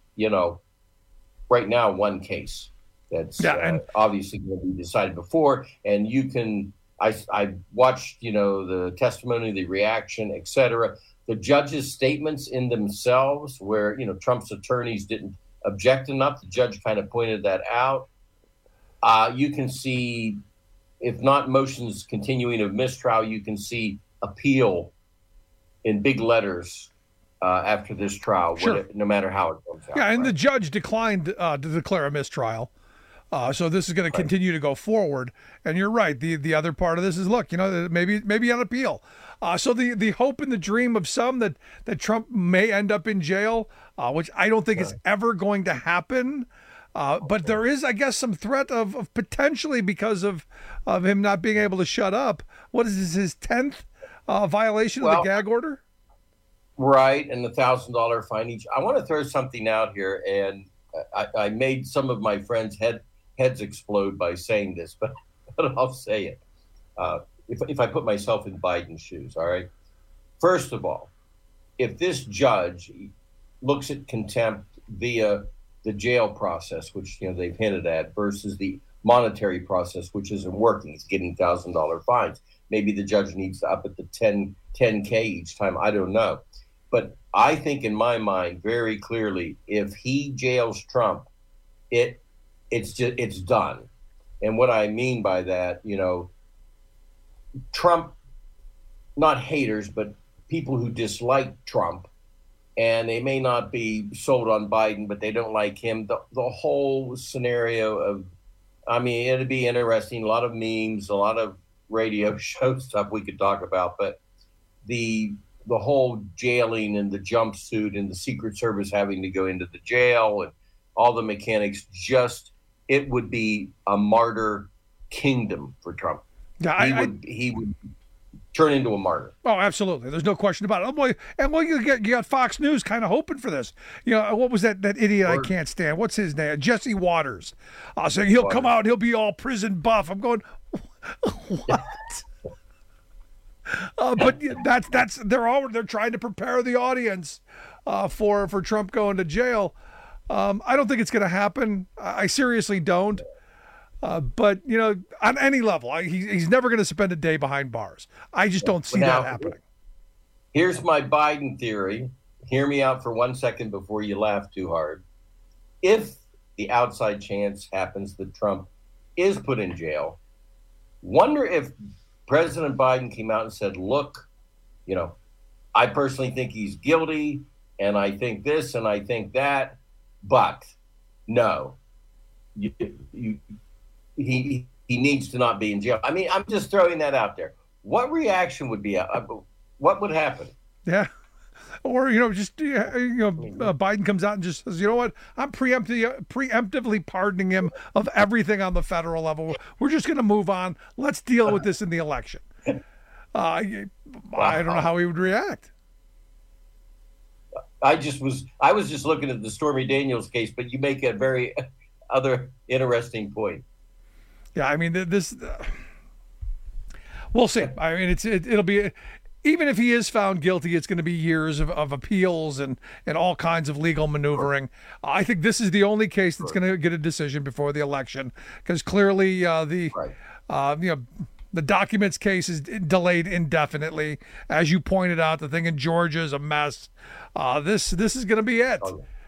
right now one case that's obviously going to be decided before, and you can. I watched, the testimony, the reaction, et cetera. The judge's statements in themselves where, Trump's attorneys didn't object enough. The judge kind of pointed that out. You can see, if not motions continuing of mistrial, you can see appeal in big letters after this trial, sure. No matter how it comes out. Yeah, and the judge declined to declare a mistrial. So this is going to continue to go forward. And you're right. The other part of this is, look, maybe on appeal. So the hope and the dream of some that Trump may end up in jail, which I don't think is ever going to happen. But there is, I guess, some threat of potentially because of him not being able to shut up. What is this, his 10th violation of the gag order? Right, and the $1,000 fine each. I want to throw something out here, and I made some of my friends' heads explode by saying this, but I'll say it. If I put myself in Biden's shoes, all right? First of all, if this judge looks at contempt via the jail process, which they've hinted at, versus the monetary process, which isn't working, he's getting $1,000 fines. Maybe the judge needs to up it to 10K each time. I don't know. But I think in my mind very clearly, if he jails Trump, it's done. And what I mean by that, Trump, not haters, but people who dislike Trump, and they may not be sold on Biden, but they don't like him. The whole scenario of, I mean, it'd be interesting. A lot of memes, a lot of radio show stuff we could talk about, but the whole jailing and the jumpsuit and the Secret Service having to go into the jail and all the mechanics, just, it would be a martyr kingdom for Trump. Yeah, he would turn into a martyr. Oh, absolutely. There's no question about it. Oh, boy. And well, you got Fox News kind of hoping for this. You know, what was that idiot I can't stand? What's his name? Jesse Waters. Saying he'll come out and he'll be all prison buff. I'm going, what? But they're trying to prepare the audience for Trump going to jail. I don't think it's going to happen. I seriously don't. But, you know, on any level, he's never going to spend a day behind bars. I just don't see that happening. Here's my Biden theory. Hear me out for 1 second before you laugh too hard. If the outside chance happens that Trump is put in jail, wonder if President Biden came out and said, look, you know, I personally think he's guilty, and I think this, and I think that, but no, he needs to not be in jail. I mean, I'm just throwing that out there. What reaction would be? What would happen? Yeah. Or, you know, Biden comes out and just says, you know what, I'm preemptively pardoning him of everything on the federal level. We're just going to move on. Let's deal with this in the election. I don't know how he would react. I was just looking at the Stormy Daniels case, but you make a very other interesting point. Yeah, I mean, we'll see. I mean, it'll be, even if he is found guilty, it's going to be years of appeals and all kinds of legal maneuvering. I think this is the only case that's going to get a decision before the election, because clearly the documents case is delayed indefinitely. As you pointed out, the thing in Georgia is a mess. This is going to be it.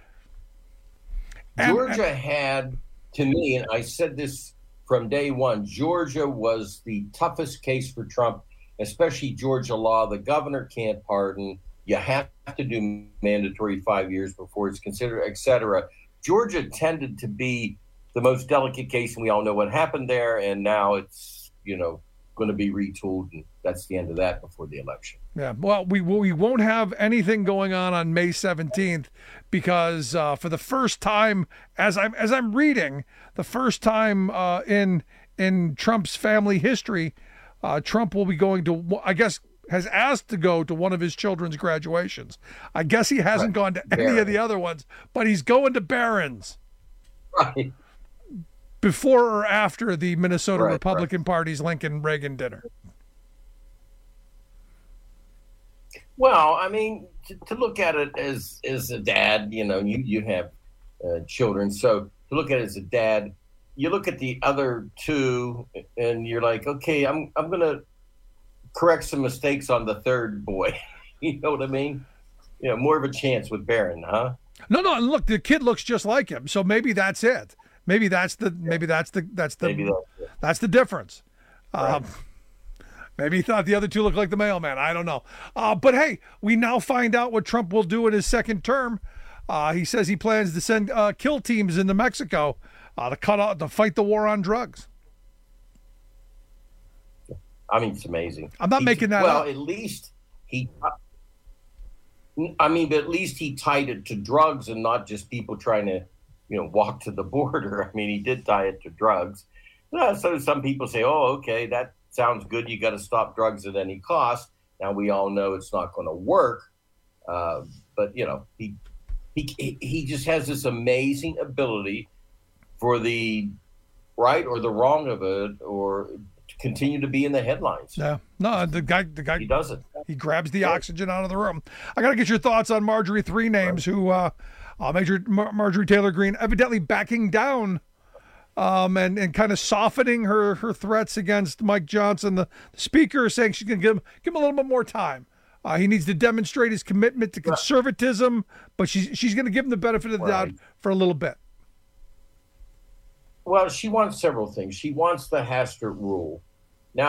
Georgia had, to me, and I said this from day one, Georgia was the toughest case for Trump, especially Georgia law. The governor can't pardon. You have to do mandatory 5 years before it's considered, et cetera. Georgia tended to be the most delicate case, and we all know what happened there. And now it's, you know, going to be retooled, and that's the end of that before the election. Yeah, well, we won't have anything going on May 17th because for the first time, as I'm reading, the first time in Trump's family history, Trump will be going to, I guess, has asked to go to one of his children's graduations. I guess he hasn't gone to any of the other ones, but he's going to Barron's. Right. Before or after the Minnesota Republican Party's Lincoln-Reagan dinner? Well, I mean, to look at it as a dad, you know, you have children, so to look at it as a dad, you look at the other two, and you're like, okay, I'm going to correct some mistakes on the third boy. You know what I mean? You know, more of a chance with Barron, huh? No. Look, the kid looks just like him, so maybe that's it. Maybe that's the difference. Right. Maybe he thought the other two looked like the mailman. I don't know. But hey, we now find out what Trump will do in his second term. He says he plans to send kill teams into Mexico to fight the war on drugs. I mean, it's amazing. I'm not making that up. Well, at least he. I mean, but at least he tied it to drugs and not just people trying to, you know, walk to the border. I mean, he did tie it to drugs. So some people say, "Oh, okay, that sounds good. You got to stop drugs at any cost." Now we all know it's not going to work, but you know, he just has this amazing ability for the right or the wrong of it, or to continue to be in the headlines. Yeah, no, the guy he does it. He grabs the oxygen out of the room. I got to get your thoughts on Marjorie Three Names, who Marjorie Taylor Greene evidently backing down. And kind of softening her threats against Mike Johnson, the speaker, saying she's going to give him a little bit more time. He needs to demonstrate his commitment to conservatism, but she's going to give him the benefit of the doubt for a little bit. Well, she wants several things. She wants the Hastert rule. Now,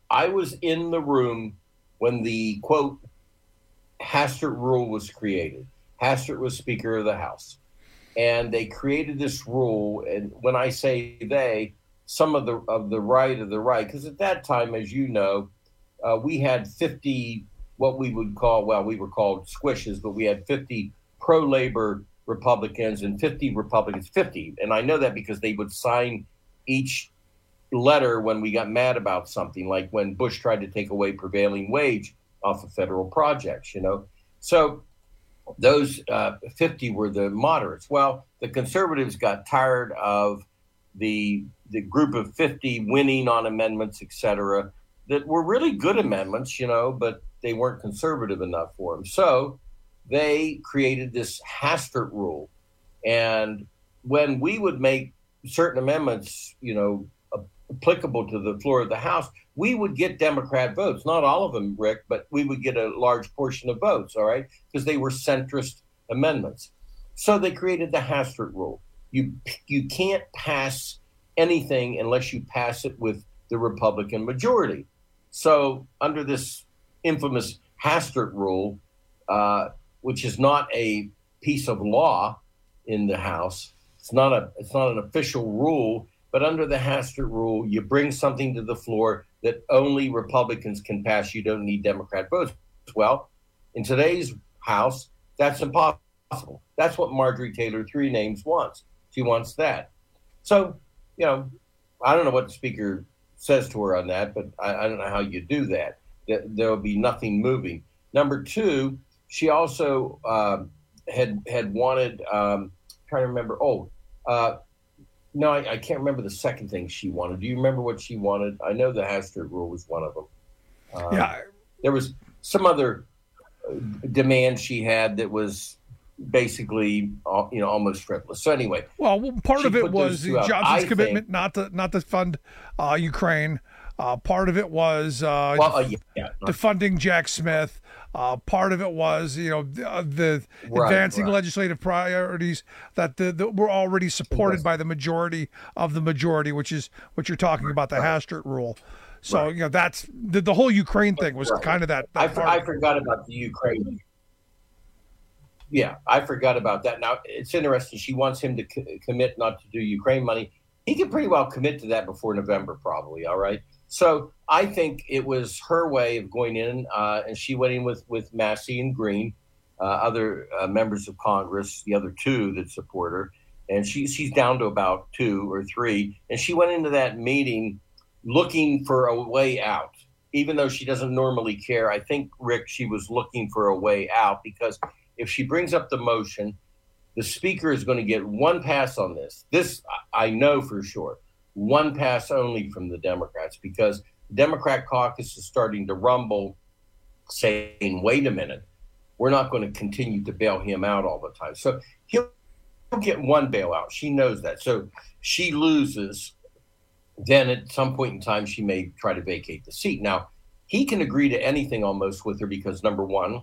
I was in the room when the, quote, Hastert rule was created. Hastert was Speaker of the House. And they created this rule. And when I say they, some of the right, because at that time, as you know, we had 50, what we would call, well, we were called squishes, but we had 50 pro-labor Republicans and 50 Republicans, 50. And I know that because they would sign each letter when we got mad about something, like when Bush tried to take away prevailing wage off of federal projects, you know. So those 50 were the moderates. Well, the conservatives got tired of the group of 50 winning on amendments, et cetera, that were really good amendments, you know, but they weren't conservative enough for them. So they created this Hastert rule. And when we would make certain amendments, you know, applicable to the floor of the House, we would get Democrat votes. Not all of them, Rick, but we would get a large portion of votes, all right, because they were centrist amendments. So they created the Hastert rule. You can't pass anything unless you pass it with the Republican majority. So under this infamous Hastert rule, which is not a piece of law in the House, it's not an official rule, but under the Hastert rule, you bring something to the floor that only Republicans can pass. You don't need Democrat votes. Well, in today's House, that's impossible. That's what Marjorie Taylor Three Names wants. She wants that. So, you know, I don't know what the Speaker says to her on that, but I don't know how you do that. There will be nothing moving. Number two, she also had wanted, trying to remember, no, I can't remember the second thing she wanted. Do you remember what she wanted? I know the Hastert rule was one of them. Yeah. There was some other demand she had that was basically, you know, almost frivolous. So anyway. Well, part of it was Johnson's commitment not to fund Ukraine. Part of it was defunding Jack Smith. Part of it was, you know, the advancing legislative priorities that were already supported by the majority of the majority, which is what you're talking about, the Hastert rule. So, you know, that's the whole Ukraine thing was kind of that. I forgot about the Ukraine. Yeah, I forgot about that. Now, it's interesting. She wants him to commit not to do Ukraine money. He could pretty well commit to that before November, probably. All right. So I think it was her way of going in, and she went in with Massey and Green, other members of Congress, the other two that support her, and she's down to about 2 or 3. And she went into that meeting looking for a way out, even though she doesn't normally care. I think, Rick, she was looking for a way out because if she brings up the motion, the Speaker is going to get one pass on this. This I know for sure. One pass only from the Democrats, because the Democrat caucus is starting to rumble, saying, wait a minute, we're not going to continue to bail him out all the time. So he'll get one bailout. She knows that. So she loses. Then at some point in time, she may try to vacate the seat. Now, he can agree to anything almost with her because, number one,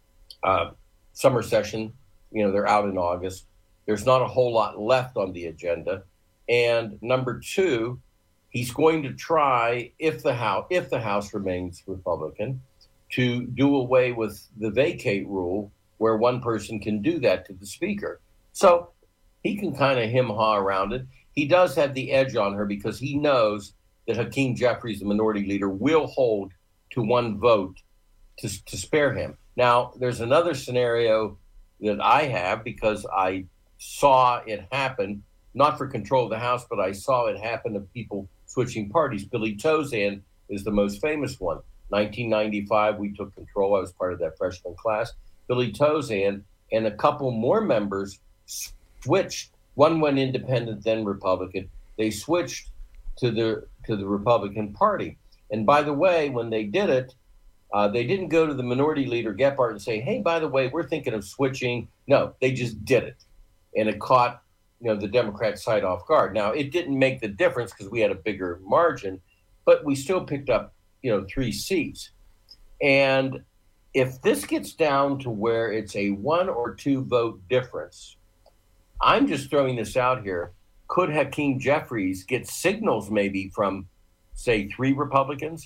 summer session, you know, they're out in August. There's not a whole lot left on the agenda. And number two, he's going to try, if the House remains Republican, to do away with the vacate rule where one person can do that to the Speaker. So he can kind of hem-haw around it. He does have the edge on her because he knows that Hakeem Jeffries, the minority leader, will hold to one vote to spare him. Now, there's another scenario that I have because I saw it happen, not for control of the House, but I saw it happen to people switching parties. Billy Tozan is the most famous one. 1995, we took control. I was part of that freshman class. Billy Tozan and a couple more members switched. One went independent, then Republican. They switched to the Republican Party. And by the way, when they did it, they didn't go to the minority leader, Gephardt, and say, hey, by the way, we're thinking of switching. No, they just did it. And it caught, you know, the Democrat side off guard. Now, it didn't make the difference because we had a bigger margin, but we still picked up, you know, 3 seats. And if this gets down to where it's a 1 or 2 vote difference, I'm just throwing this out here. Could Hakeem Jeffries get signals maybe from, say, 3 Republicans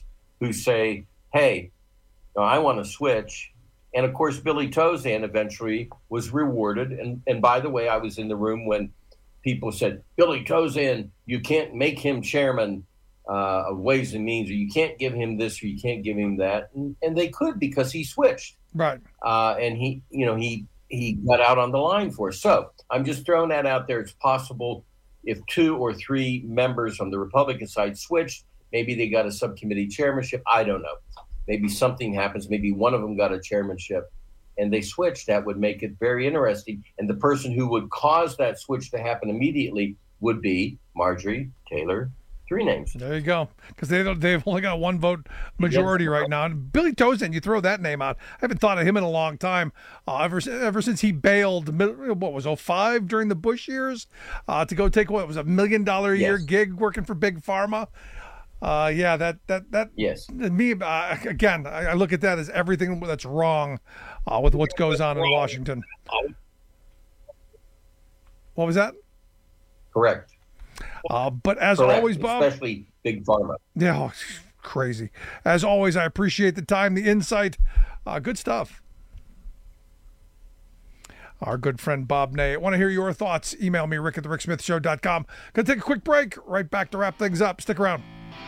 who say, hey, I want to switch. And of course, Billy Tozan eventually was rewarded. And by the way, I was in the room when people said, Billy Tozan, you can't make him chairman of Ways and Means, or you can't give him this, or you can't give him that. And they could, because he switched. Right. And he got out on the line for us. So I'm just throwing that out there. It's possible if 2 or 3 members on the Republican side switched, maybe they got a subcommittee chairmanship. I don't know. Maybe something happens. Maybe one of them got a chairmanship and they switched. That would make it very interesting. And the person who would cause that switch to happen immediately would be Marjorie Taylor. 3 names. There you go. Because they've only got 1 vote majority right now. And Billy Tozan, you throw that name out. I haven't thought of him in a long time. Ever since he bailed, what was 2005 during the Bush years, to go take what was $1 million a year gig working for Big Pharma. Yes. Me again. I look at that as everything that's wrong with what goes on in Washington. What was that? Correct. But as always, Bob, especially Big Pharma. Yeah, crazy. As always, I appreciate the time, the insight. Good stuff. Our good friend Bob Ney. I want to hear your thoughts. Email me, rick@thericksmithshow.com. Gonna take a quick break. Right back to wrap things up. Stick around.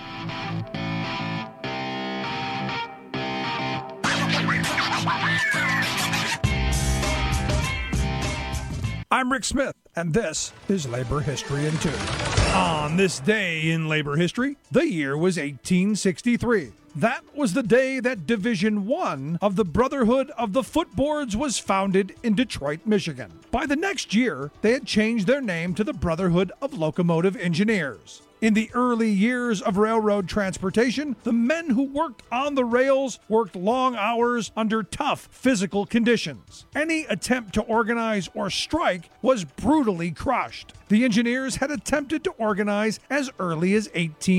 I'm Rick Smith, and this is Labor History in 2. On this day in labor history, the year was 1863. That was the day that Division 1 of the Brotherhood of the Footboards was founded in Detroit, Michigan. By the next year, they had changed their name to the Brotherhood of Locomotive Engineers. In the early years of railroad transportation, the men who worked on the rails worked long hours under tough physical conditions. Any attempt to organize or strike was brutally crushed. The engineers had attempted to organize as early as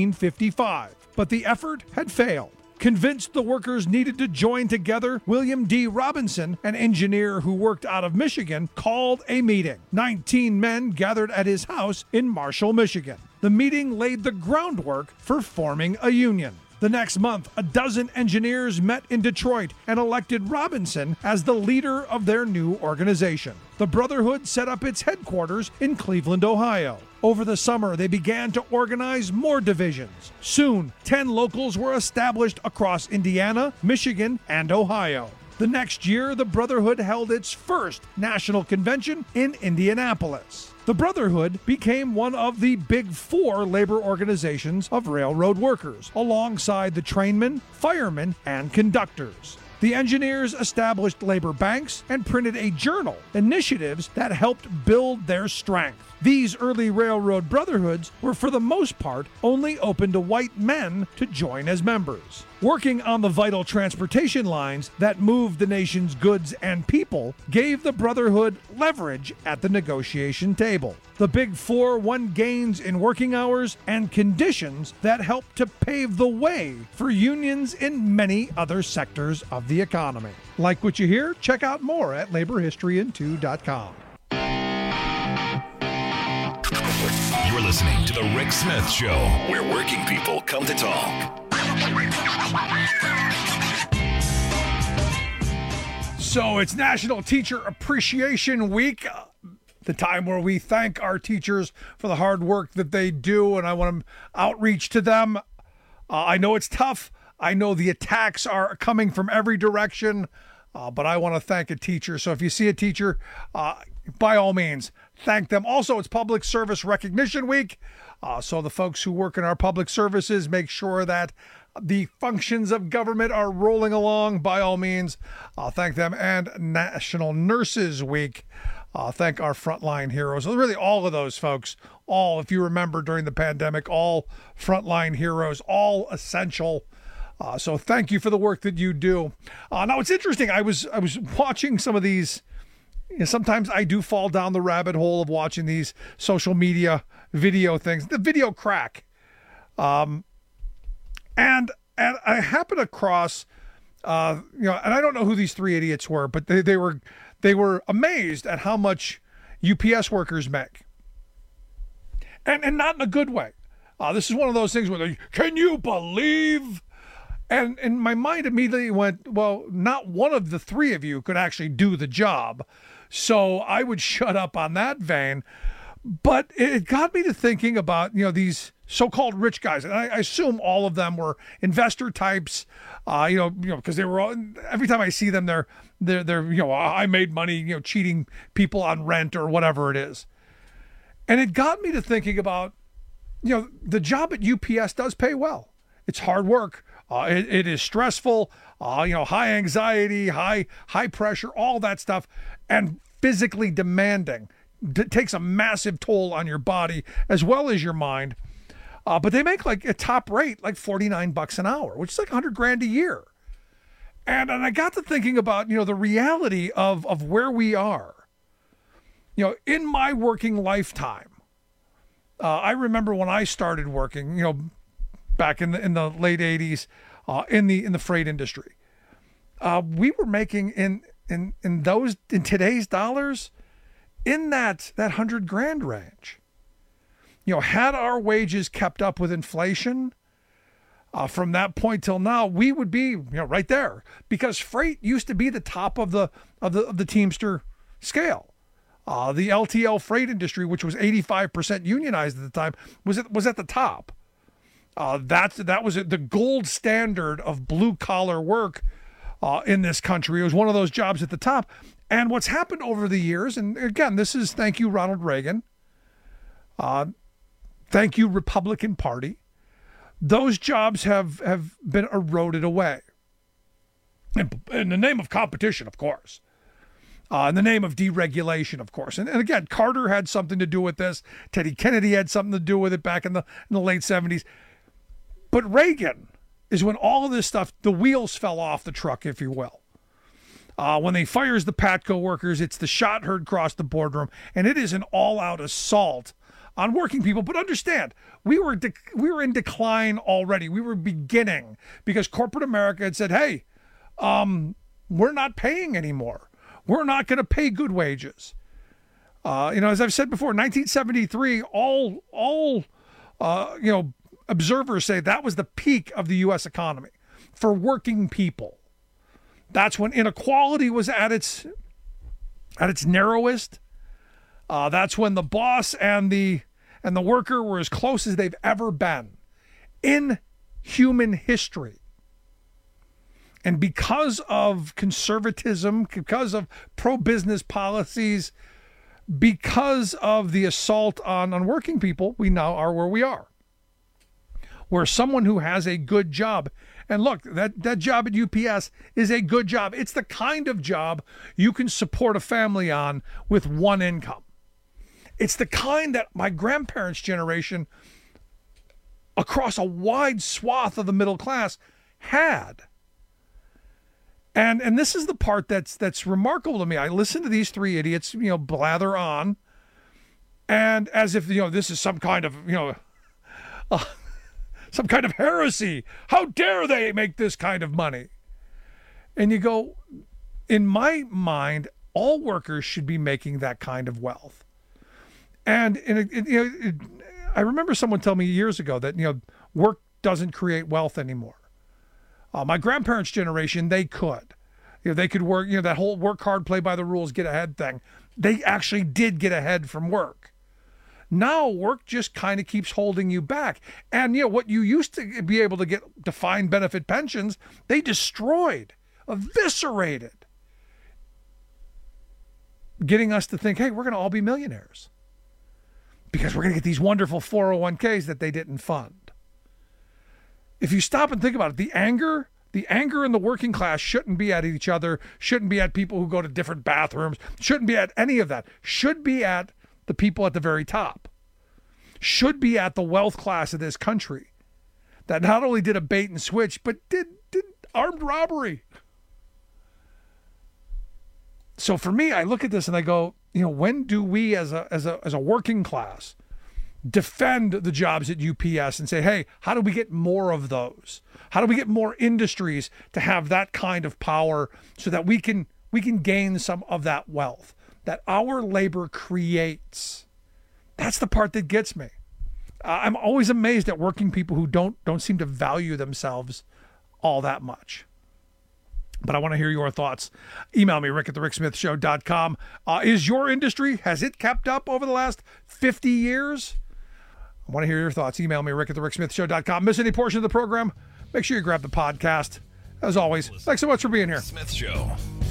1855, but the effort had failed. Convinced the workers needed to join together, William D. Robinson, an engineer who worked out of Michigan, called a meeting. 19 men gathered at his house in Marshall, Michigan. The meeting laid the groundwork for forming a union. The next month, a dozen engineers met in Detroit and elected Robinson as the leader of their new organization. The Brotherhood set up its headquarters in Cleveland, Ohio. Over the summer, they began to organize more divisions. Soon, 10 locals were established across Indiana, Michigan, and Ohio. The next year, the Brotherhood held its first national convention in Indianapolis. The Brotherhood became one of the Big Four labor organizations of railroad workers, alongside the trainmen, firemen, and conductors. The engineers established labor banks and printed a journal, initiatives that helped build their strength. These early railroad brotherhoods were for the most part only open to white men to join as members. Working on the vital transportation lines that moved the nation's goods and people gave the Brotherhood leverage at the negotiation table. The Big Four won gains in working hours and conditions that helped to pave the way for unions in many other sectors of the economy. Like what you hear? Check out more at laborhistoryin2.com. You're listening to The Rick Smith Show, where working people come to talk. So it's National Teacher Appreciation Week, the time where we thank our teachers for the hard work that they do, and I want to outreach to them. I know it's tough. I know the attacks are coming from every direction, but I want to thank a teacher. So if you see a teacher, by all means, thank them. Also, it's Public Service Recognition Week. So the folks who work in our public services, make sure that the functions of government are rolling along. By all means, thank them. And National Nurses Week. Thank our frontline heroes. Really, all of those folks. All, if you remember during the pandemic, all frontline heroes, all essential. So thank you for the work that you do. Now, it's interesting. I was watching some of these. Sometimes I do fall down the rabbit hole of watching these social media video things, the video crack. And I happened across, and I don't know who these 3 idiots were, but they were amazed at how much UPS workers make. And not in a good way. This is one of those things where can you believe? And my mind immediately went, well, not one of the three of you could actually do the job. So I would shut up on that vein. But it got me to thinking about, these so-called rich guys. And I assume all of them were investor types, because they were all, every time I see them, they're I made money, cheating people on rent or whatever it is. And it got me to thinking about, the job at UPS does pay well. It's hard work. It is stressful, high anxiety, high pressure, all that stuff, and physically demanding. It takes a massive toll on your body as well as your mind. But they make like a top rate, like $49 an hour, which is like $100,000 a year. And I got to thinking about, the reality of where we are. In my working lifetime, I remember when I started working, back in the late 80s, in the freight industry, we were making in today's dollars, in that $100,000 range. Had our wages kept up with inflation, from that point till now, we would be right there, because freight used to be the top of the Teamster scale. The LTL freight industry, which was 85% unionized at the time, was at the top. That was the gold standard of blue collar work in this country. It was one of those jobs at the top. And what's happened over the years, and again, this is thank you, Ronald Reagan. Thank you, Republican Party. Those jobs have been eroded away. In the name of competition, of course. In the name of deregulation, of course. And again, Carter had something to do with this. Teddy Kennedy had something to do with it back in the late 70s. But Reagan is when all of this stuff, the wheels fell off the truck, if you will. When they fires the Patco workers, it's the shot heard across the boardroom, and it is an all-out assault on working people. But understand, we were in decline already. We were beginning because corporate America had said, hey, we're not paying anymore. We're not going to pay good wages. As I've said before, 1973, all observers say that was the peak of the U.S. economy for working people. That's when inequality was at its narrowest. That's when the boss and the worker were as close as they've ever been in human history. And because of conservatism, because of pro-business policies, because of the assault on working people, we now are where we are. Where someone who has a good job, and look, that job at UPS is a good job. It's the kind of job you can support a family on with one income. It's the kind that my grandparents' generation, across a wide swath of the middle class, had. And this is the part that's remarkable to me. I listen to these three idiots, blather on, and as if this is some kind of some kind of heresy. How dare they make this kind of money? And you go, in my mind, all workers should be making that kind of wealth. And I remember someone telling me years ago that work doesn't create wealth anymore. My grandparents' generation, they could. They could work, that whole work hard, play by the rules, get ahead thing. They actually did get ahead from work. Now work just kind of keeps holding you back. And what you used to be able to get defined benefit pensions, they destroyed, eviscerated, getting us to think, hey, we're going to all be millionaires because we're going to get these wonderful 401ks that they didn't fund. If you stop and think about it, the anger in the working class shouldn't be at each other, shouldn't be at people who go to different bathrooms, shouldn't be at any of that, should be at the people at the very top, should be at the wealth class of this country that not only did a bait and switch, but did armed robbery. So for me, I look at this and I go, when do we as a working class defend the jobs at UPS and say, hey, how do we get more of those? How do we get more industries to have that kind of power so that we can gain some of that wealth that our labor creates? That's the part that gets me. I'm always amazed at working people who don't seem to value themselves all that much. But I want to hear your thoughts. Email me, rick@thericksmithshow.com. Is your industry, has it kept up over the last 50 years? I want to hear your thoughts. Email me, rick@thericksmithshow.com. Miss any portion of the program? Make sure you grab the podcast. As always, thanks so much for being here. Smith Show.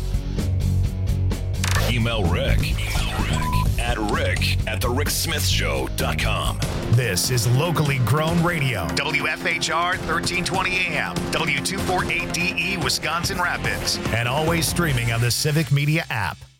Email Rick at rick@thericksmithshow.com. This is locally grown radio. WFHR 1320 AM, W248DE, Wisconsin Rapids, and always streaming on the Civic Media app.